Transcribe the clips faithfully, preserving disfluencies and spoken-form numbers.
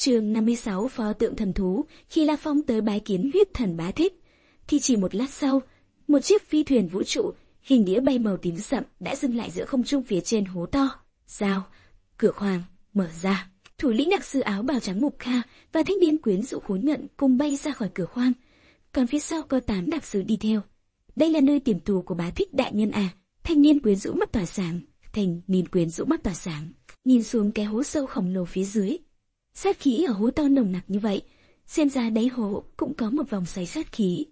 Chương năm mươi sáu Pho tượng thần thú. Khi La Phong tới bái kiến huyết thần Bá Thích, thì chỉ một lát sau, một chiếc phi thuyền vũ trụ hình đĩa bay màu tím sậm đã dừng lại giữa không trung phía trên hố to. Rào, cửa khoang mở ra. Thủ lĩnh đặc sư áo bào trắng Mục Kha và thanh niên quyến rũ khốn nhận cùng bay ra khỏi cửa khoang. Còn phía sau có tám đặc sứ đi theo. Đây là nơi tiềm tù của Bá Thích đại nhân à? Thanh niên quyến rũ mắt tỏa sáng. Thanh niên quyến rũ mắt tỏa sáng. Nhìn xuống cái hố sâu khổng lồ phía dưới. Sát khí ở hố to nồng nặc như vậy, xem ra đáy hố cũng có một vòng xoáy sát khí.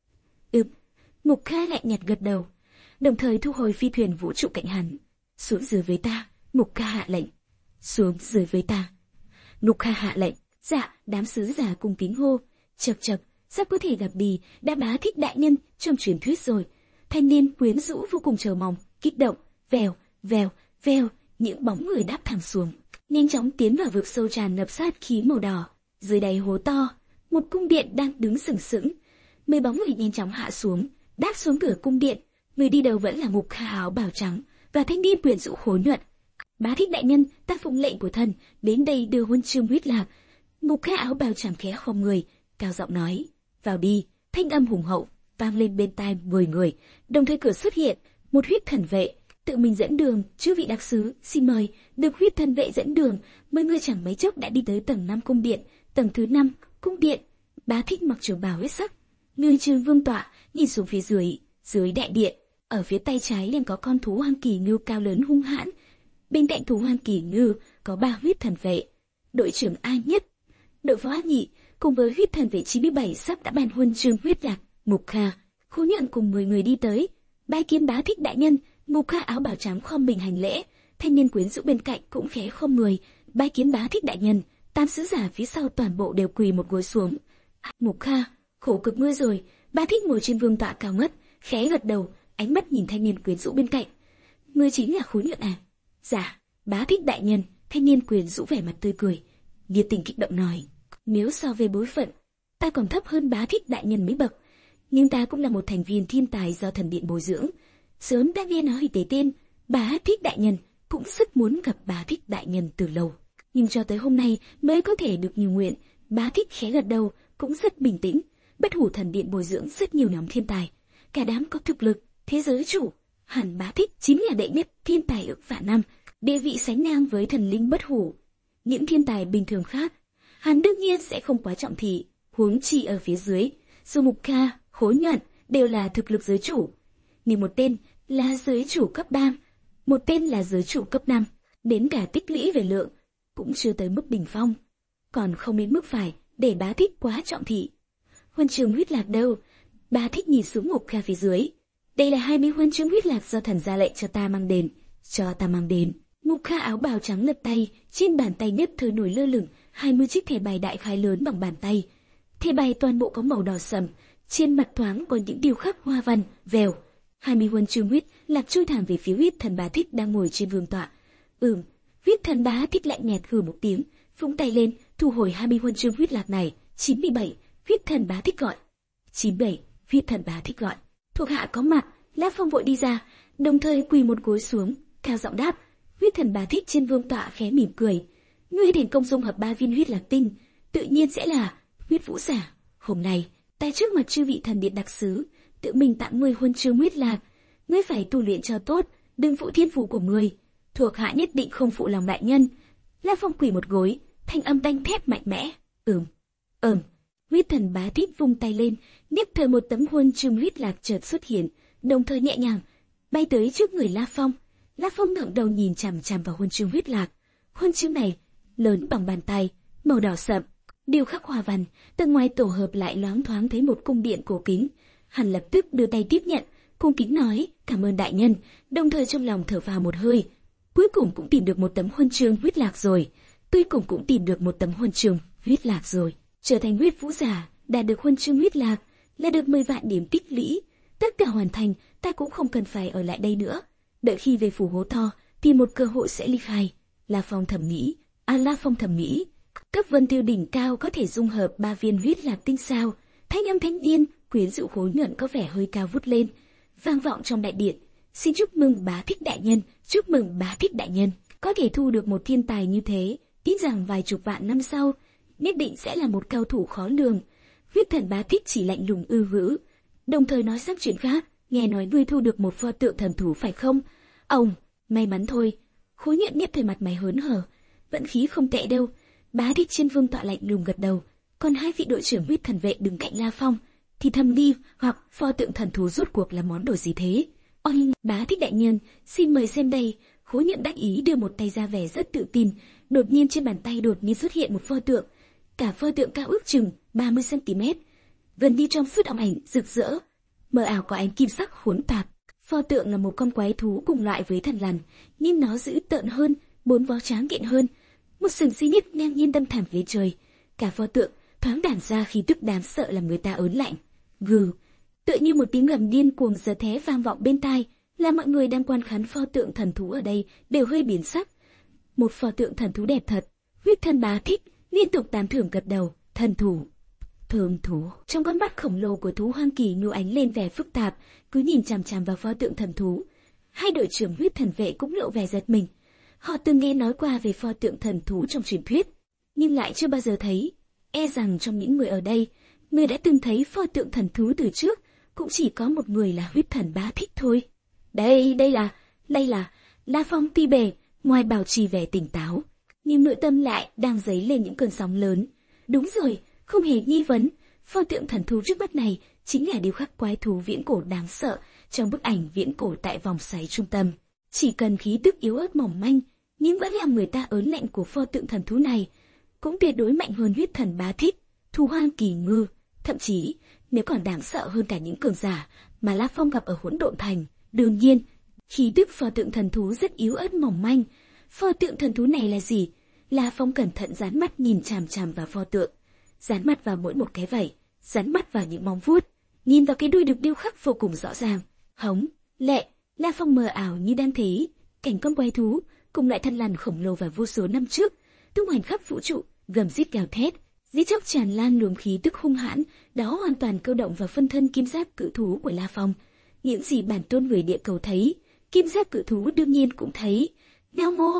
Ừm, Mục Kha lạnh nhạt gật đầu, đồng thời thu hồi phi thuyền vũ trụ cạnh hắn. Xuống dưới với ta, Mục Kha hạ lệnh. Xuống dưới với ta. Mục Kha hạ lệnh. Dạ, đám sứ giả cùng kính hô. Chậc chậc, sắp có thể gặp Bì, đã Bá Thích đại nhân trong truyền thuyết rồi. Thanh niên quyến rũ vô cùng chờ mong, kích động, vèo, vèo, vèo, những bóng người đáp thẳng xuống, nhanh chóng tiến vào vực sâu tràn ngập sát khí màu đỏ. Dưới đáy hố to, một cung điện đang đứng sừng sững. Mấy bóng người nhanh chóng hạ xuống, đáp xuống cửa cung điện. Người đi đầu vẫn là Mục Kha áo bào trắng và thanh niên quyến rũ khối nhuận. Bá Thích đại nhân, ta phụng lệnh của thần đến đây đưa huân chương huyết lạc. Mục Kha áo bào trắng khẽ khom người, cao giọng nói, vào đi. Thanh âm hùng hậu vang lên bên tai mười người, đồng thời cửa xuất hiện một huyết thần vệ tự mình dẫn đường. Chư vị đặc sứ, xin mời. Được huyết thần vệ dẫn đường, mấy người chẳng mấy chốc đã đi tới tầng năm cung điện. Tầng thứ năm cung điện. Bá Thích mặc trường bào huyết sắc, người trường vương tọa, nhìn xuống phía dưới. Dưới đại điện, ở phía tay trái đang có con thú hoang kỳ ngưu cao lớn hung hãn. Bên cạnh thú hoang kỳ ngưu có ba huyết thần vệ. Đội trưởng A Nhất, đội phó A Nhị cùng với huyết thần vệ chín mươi bảy sắp đã bàn huân chương huyết lạc. Mục Kha, Khố Nhuận cùng mười người đi tới, bái kiến Bá Thích đại nhân. Mục Kha áo bào trắng khom mình hành lễ, thanh niên quyến rũ bên cạnh cũng khẽ khom người, bái kiến Bá Thích đại nhân. Tam sứ giả phía sau toàn bộ đều quỳ một gối xuống. Mục Kha, khổ cực ngươi rồi. Bá Thích ngồi trên vương tọa cao ngất, khẽ gật đầu, ánh mắt nhìn thanh niên quyến rũ bên cạnh. Ngươi chính là Khối Nhuận à? Dạ, Bá Thích đại nhân. Thanh niên quyến rũ vẻ mặt tươi cười, nhiệt tình kích động nói, nếu so về bối phận, ta còn thấp hơn Bá Thích đại nhân mấy bậc, nhưng ta cũng là một thành viên thiên tài do thần điện bồi dưỡng. Sớm đã nghe nói tới tên Bá Thích đại nhân, cũng rất muốn gặp Bá Thích đại nhân từ lâu, nhưng cho tới hôm nay mới có thể được như nguyện. Bá Thích khẽ gật đầu, cũng rất bình tĩnh. Bất Hủ thần điện bồi dưỡng rất nhiều nhóm thiên tài, cả đám có thực lực thế giới chủ, hẳn Bá Thích chính là đệ nhất thiên tài ức vạn năm, địa vị sánh ngang với thần linh Bất Hủ. Những thiên tài bình thường khác, hắn đương nhiên sẽ không quá trọng thị, huống chi ở phía dưới, dù Mục Kha, Khối Nhuận đều là thực lực giới chủ, nhưng một tên là giới chủ cấp ba, một tên là giới chủ cấp năm, đến cả tích lũy về lượng cũng chưa tới mức đỉnh phong, còn không đến mức phải để Bá Thích quá trọng thị. Huân chương huyết lạc đâu? Bá Thích nhìn xuống Mục Kha phía dưới. Đây là hai mươi huân chương huyết lạc do thần ra lệnh cho ta mang đến, cho ta mang đến. Mục Kha áo bào trắng lật tay, trên bàn tay nhất thời nổi lơ lửng hai mươi chiếc thẻ bài đại khái lớn bằng bàn tay. Thẻ bài toàn bộ có màu đỏ sẫm, trên mặt thoáng có những điêu khắc hoa văn, vèo. hai mươi huân chương huyết lạc trôi thẳng về phía huyết thần Bá Thích đang ngồi trên vương tọa. Ừm, huyết thần Bá Thích lạnh nhạt hừ một tiếng, vung tay lên, thu hồi hai mươi huân chương huyết lạc này. chín mươi bảy, huyết thần Bá Thích gọi. chín mươi bảy, huyết thần Bá Thích gọi. Thuộc hạ có mặt. La Phong vội đi ra, đồng thời quỳ một gối xuống, cao giọng đáp. Huyết thần Bá Thích trên vương tọa khẽ mỉm cười. Ngươi thành công dung hợp ba viên huyết lạc tinh, tự nhiên sẽ là huyết vũ giả. Hôm nay, ta trước mặt chư vị thần điện đặc sứ, tự mình tặng ngươi huân chương huyết lạc. Ngươi phải tu luyện cho tốt, đừng phụ thiên phụ của ngươi. Thuộc hạ nhất định không phụ lòng đại nhân. La Phong quỳ một gối, thanh âm đanh thép mạnh mẽ. Ừm, ừm. Huyết thần Bá Thích vung tay lên, nhất thời một tấm huân chương huyết lạc chợt xuất hiện, đồng thời nhẹ nhàng bay tới trước người La Phong. La Phong ngẩng đầu nhìn chằm chằm vào huân chương huyết lạc. Huân chương này lớn bằng bàn tay, màu đỏ sậm, điêu khắc hoa văn, tầng ngoài tổ hợp lại loáng thoáng thấy một cung điện cổ kính. Hắn lập tức đưa tay tiếp nhận, cung kính nói cảm ơn đại nhân, đồng thời trong lòng thở phào một hơi. Cuối cùng cũng tìm được một tấm huân chương huyết lạc rồi. Tuy cùng cũng tìm được một tấm huân chương huyết lạc rồi. Trở thành huyết vũ giả, đạt được huân chương huyết lạc là được mười vạn điểm tích lũy. Tất cả hoàn thành, ta cũng không cần phải ở lại đây nữa. Đợi khi về phủ hố to, thì một cơ hội sẽ ly khai. La Phong thầm nghĩ. À, La Phong thầm nghĩ. Cấp vân tiêu đỉnh cao có thể dung hợp ba viên huyết lạc tinh sao? Thanh âm thanh niên quyến rũ Khối Nhuận có vẻ hơi cao vút lên, vang vọng trong đại điện. Xin chúc mừng Bá Thích đại nhân, chúc mừng Bá Thích đại nhân. Có thể thu được một thiên tài như thế, tin rằng vài chục vạn năm sau, nhất định sẽ là một cao thủ khó lường. Huyết thần bá thích chỉ lạnh lùng ư vữ, đồng thời nói sang chuyện khác. Nghe nói ngươi thu được một pho tượng thần thú phải không? Ông, may mắn thôi. Khối Nhận Nhất Thời mặt mày hớn hở, vận khí không tệ đâu. Bá thích Chiến Vương tọa lạnh lùng gật đầu. Còn hai vị đội trưởng huyết thần vệ đứng cạnh La Phong thì thầm đi, hoặc pho tượng thần thú rốt cuộc là món đồ gì thế? Ôi, bá thích đại nhân, xin mời xem đây. Khối Nhận đắc ý đưa một tay ra vẻ rất tự tin. Đột nhiên trên bàn tay đột nhiên xuất hiện một pho tượng. Cả pho tượng cao ước chừng ba mươi xăng ti mét, gần đi trong suốt óng ảnh rực rỡ, mờ ảo có ánh kim sắc hỗn tạp. Pho tượng là một con quái thú cùng loại với thần lằn, nhưng nó dữ tợn hơn, bốn vó tráng kiện hơn, một sừng xi nhít ngang nhiên đâm thẳng phía trời. Cả pho tượng thoáng đản ra khí tức đáng sợ làm người ta ớn lạnh. Gừ, tựa như một tiếng gầm điên cuồng giờ thé vang vọng bên tai, làm mọi người đang quan khán pho tượng thần thú ở đây đều hơi biến sắc. Một pho tượng thần thú đẹp thật. Huyết thần bá thích liên tục tán thưởng gật đầu. Thần thú, thần thú. Trong con mắt khổng lồ của thú hoang kỳ nhu ánh lên vẻ phức tạp, cứ nhìn chằm chằm vào pho tượng thần thú. Hai đội trưởng huyết thần vệ cũng lộ vẻ giật mình. Họ từng nghe nói qua về pho tượng thần thú trong truyền thuyết, nhưng lại chưa bao giờ thấy. E rằng trong những người ở đây, người đã từng thấy pho tượng thần thú từ trước, cũng chỉ có một người là huyết thần bá thích thôi. Đây, đây là, đây là, La Phong ti bề, ngoài bảo trì vẻ tỉnh táo, nhưng nội tâm lại đang dấy lên những cơn sóng lớn. Đúng rồi, không hề nghi vấn, pho tượng thần thú trước mắt này chính là điêu khắc quái thú viễn cổ đáng sợ trong bức ảnh viễn cổ tại vòng xoáy trung tâm. Chỉ cần khí tức yếu ớt mỏng manh, nhưng vẫn làm người ta ớn lạnh của pho tượng thần thú này, cũng tuyệt đối mạnh hơn huyết thần bá thích, thú hoang kỳ ngư, thậm chí nếu còn đáng sợ hơn cả những cường giả mà La Phong gặp ở Hỗn Độn Thành. Đương nhiên, khí tức pho tượng thần thú rất yếu ớt mỏng manh. Pho tượng thần thú này là gì? La Phong cẩn thận dán mắt nhìn chằm chằm vào pho tượng, dán mắt vào mỗi một cái vảy, dán mắt vào những móng vuốt, nhìn vào cái đuôi được điêu khắc vô cùng rõ ràng. Hống, lệ, La Phong mờ ảo như đang thấy cảnh con quái thú cùng lại thân lằn khổng lồ và vô số năm trước tung hoành khắp vũ trụ, gầm rít gào thét, giết chóc tràn lan luồng khí tức hung hãn, đó hoàn toàn câu động vào phân thân kim giáp cự thú của La Phong. Những gì bản tôn người địa cầu thấy, kim giáp cự thú đương nhiên cũng thấy. Ngao ngô,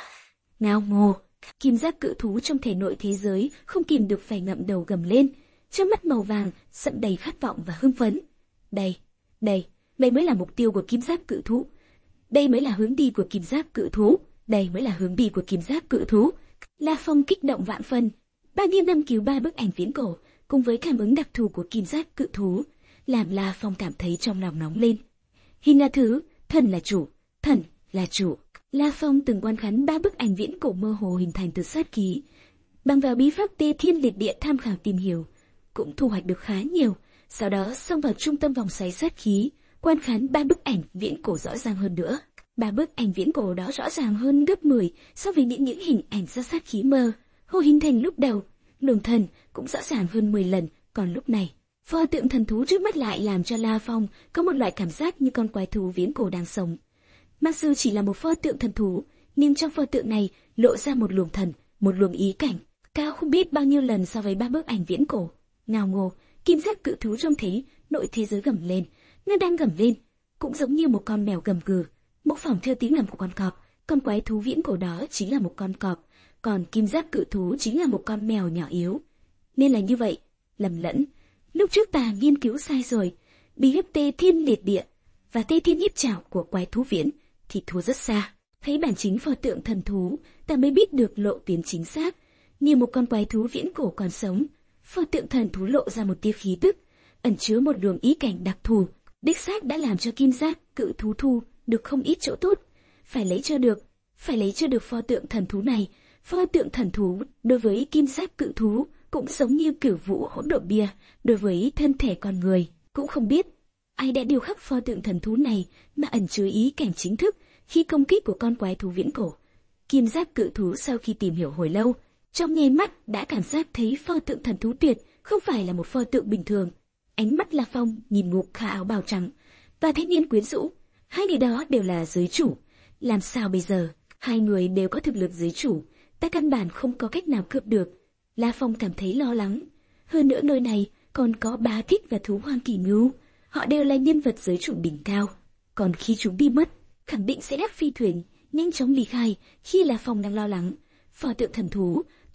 ngao ngô, kim giáp cự thú trong thể nội thế giới không kìm được phải ngậm đầu gầm lên, trong mắt màu vàng sậm đầy khát vọng và hưng phấn. Đây, đây, đây mới là mục tiêu của kim giáp cự thú. Đây mới là hướng đi của kim giáp cự thú. Đây mới là hướng đi của kim giáp cự thú. La Phong kích động vạn phần. Bao nhiêu năm cứu ba bức ảnh viễn cổ, cùng với cảm ứng đặc thù của kim giáp cự thú, làm La Phong cảm thấy trong lòng nóng lên. Hình là thứ, thần là chủ, thần là chủ. La Phong từng quan khán ba bức ảnh viễn cổ mơ hồ hình thành từ sát khí, bằng vào bí pháp Tê Thiên Liệt Địa tham khảo tìm hiểu, cũng thu hoạch được khá nhiều. Sau đó xông vào trung tâm vòng xoáy sát khí, quan khán ba bức ảnh viễn cổ rõ ràng hơn nữa. Ba bức ảnh viễn cổ đó rõ ràng hơn gấp mười so với những những hình ảnh do sát khí mơ hồ hình thành lúc đầu. Luồng thần cũng rõ ràng hơn mười lần, còn lúc này, pho tượng thần thú trước mắt lại làm cho La Phong có một loại cảm giác như con quái thú viễn cổ đang sống. Mặc dù chỉ là một pho tượng thần thú, nhưng trong pho tượng này lộ ra một luồng thần, một luồng ý cảnh, cao không biết bao nhiêu lần so với ba bức ảnh viễn cổ. Ngao ngô, kim giáp cự thú trong thế nội thế giới gầm lên, nó đang gầm lên, cũng giống như một con mèo gầm gừ, mô phỏng theo tiếng gầm của con cọp. Con quái thú viễn cổ đó chính là một con cọp, còn kim giáp cự thú chính là một con mèo nhỏ yếu. Nên là như vậy, lầm lẫn. Lúc trước ta nghiên cứu sai rồi, bí pháp Tê Thiên Liệt Địa và Tê Thiên Nhiếp Chảo của quái thú viễn thì thua rất xa. Thấy bản chính pho tượng thần thú, ta mới biết được lộ tuyến chính xác. Như một con quái thú viễn cổ còn sống, pho tượng thần thú lộ ra một tia khí tức, ẩn chứa một luồng ý cảnh đặc thù, đích xác đã làm cho kim giáp cự thú thu được không ít chỗ tốt. Phải lấy cho được, phải lấy cho được pho tượng thần thú này. Pho tượng thần thú đối với kim giáp cự thú cũng giống như cửu vũ hỗn độn bia đối với thân thể con người. Cũng không biết ai đã điêu khắc pho tượng thần thú này mà ẩn chứa ý cảnh chính thức khi công kích của con quái thú viễn cổ. Kim giáp cự thú sau khi tìm hiểu hồi lâu, trong nháy mắt đã cảm giác thấy pho tượng thần thú tuyệt không phải là một pho tượng bình thường. Ánh mắt La Phong nhìn Ngục Khả áo bào trắng và thanh niên quyến rũ, hai người đó đều là giới chủ. Làm sao bây giờ? Hai người đều có thực lực giới chủ, ta căn bản không có cách nào cướp được. La Phong cảm thấy lo lắng. Hơn nữa nơi này còn có Bá Thích và thú hoang kỳ ngưu, họ đều là nhân vật giới chủ đỉnh cao. Còn khi chúng đi mất, khẳng định sẽ đáp phi thuyền nhanh chóng ly khai. Khi La Phong đang lo lắng, pho tượng thần thú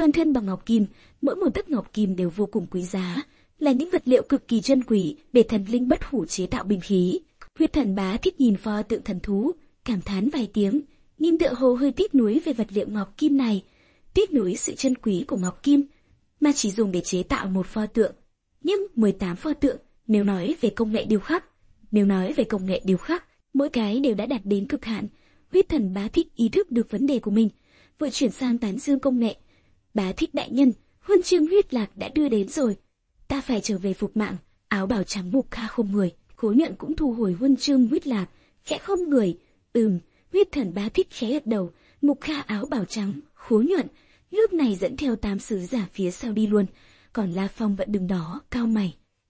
toàn thân bằng ngọc kim, mỗi một tấc ngọc kim đều vô cùng quý giá, là những vật liệu cực kỳ chân quý để thần linh bất hủ chế tạo binh khí. Huyết Thần Bá Thích nhìn pho tượng thần thú, cảm thán vài tiếng, nhưng tựa hồ hơi tiếc nuối về vật liệu ngọc kim này, tiếc nuối sự chân quý của ngọc kim, mà chỉ dùng để chế tạo một pho tượng. Nhưng mười tám pho tượng, nếu nói về công nghệ điêu khắc, nếu nói về công nghệ điêu khắc, mỗi cái đều đã đạt đến cực hạn. Huyết Thần Bá Thích ý thức được vấn đề của mình, vội chuyển sang tán dương công nghệ. Bá Thích đại nhân, huân chương huyết lạc đã đưa đến rồi, ta phải trở về phục mạng. Áo bào trắng Mục Kha không người, Khố Nhuận cũng thu hồi huân chương huyết lạc, khẽ không người. Ừm, Huyết Thần Bá Thích khẽ gật đầu. Mục Kha áo bào trắng, Khố Nhuận lúc này dẫn theo tám sứ giả phía sau đi luôn, còn La Phong vẫn đứng đó cao mày.